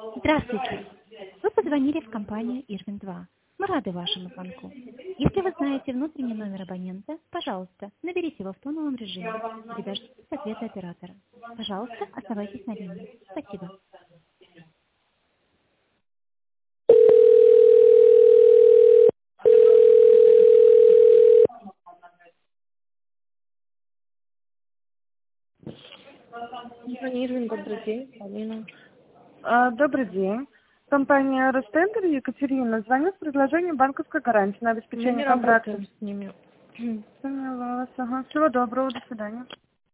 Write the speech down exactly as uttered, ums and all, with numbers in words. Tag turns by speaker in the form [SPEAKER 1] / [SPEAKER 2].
[SPEAKER 1] Здравствуйте. Вы позвонили в компанию Ирвин два. Мы рады вашему звонку. Если вы знаете внутренний номер абонента, пожалуйста, наберите его в тоновом режиме и дождитесь ответа оператора. Пожалуйста, оставайтесь на линии. Спасибо.
[SPEAKER 2] Ирвин, добрый день, Полина.
[SPEAKER 3] А, Добрый день. Компания Ростендер, Екатерина. Звоню с предложением банковской гарантии на
[SPEAKER 2] Мы
[SPEAKER 3] обеспечение
[SPEAKER 2] не
[SPEAKER 3] контракта.
[SPEAKER 2] работаем с ними.
[SPEAKER 3] Поняла вас. Ага. Всего доброго. До свидания.